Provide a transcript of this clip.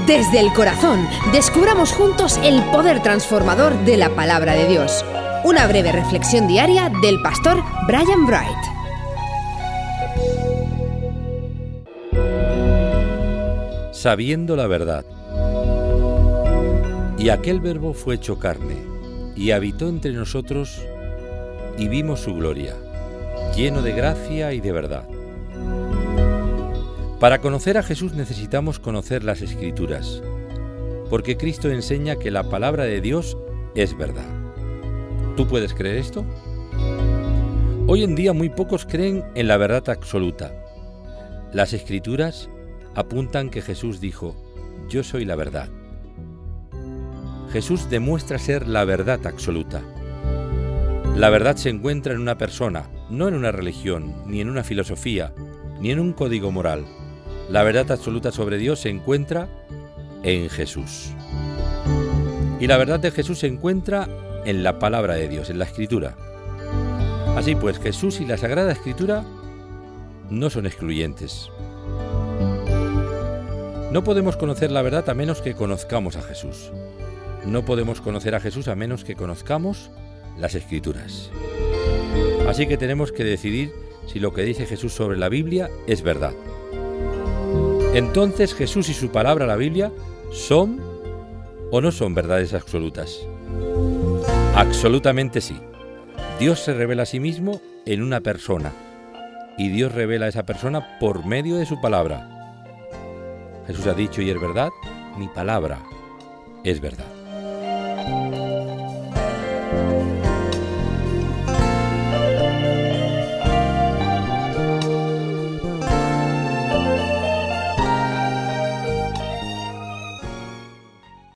Desde el corazón, descubramos juntos el poder transformador de la palabra de Dios. Una breve reflexión diaria del pastor Brian Bright. Sabiendo la verdad. Y aquel Verbo fue hecho carne, y habitó entre nosotros, y vimos su gloria, lleno de gracia y de verdad. Para conocer a Jesús necesitamos conocer las Escrituras, porque Cristo enseña que la palabra de Dios es verdad. ¿Tú puedes creer esto? Hoy en día muy pocos creen en la verdad absoluta. Las Escrituras apuntan que Jesús dijo: "Yo soy la verdad". Jesús demuestra ser la verdad absoluta. La verdad se encuentra en una persona, no en una religión, ni en una filosofía, ni en un código moral. La verdad absoluta sobre Dios se encuentra en Jesús. Y la verdad de Jesús se encuentra en la palabra de Dios, en la Escritura. Así pues, Jesús y la Sagrada Escritura no son excluyentes. No podemos conocer la verdad a menos que conozcamos a Jesús. No podemos conocer a Jesús a menos que conozcamos las Escrituras. Así que tenemos que decidir si lo que dice Jesús sobre la Biblia es verdad. Entonces, ¿Jesús y su palabra, la Biblia, son o no son verdades absolutas? Absolutamente sí. Dios se revela a sí mismo en una persona, y Dios revela a esa persona por medio de su palabra. Jesús ha dicho, y es verdad, mi palabra es verdad.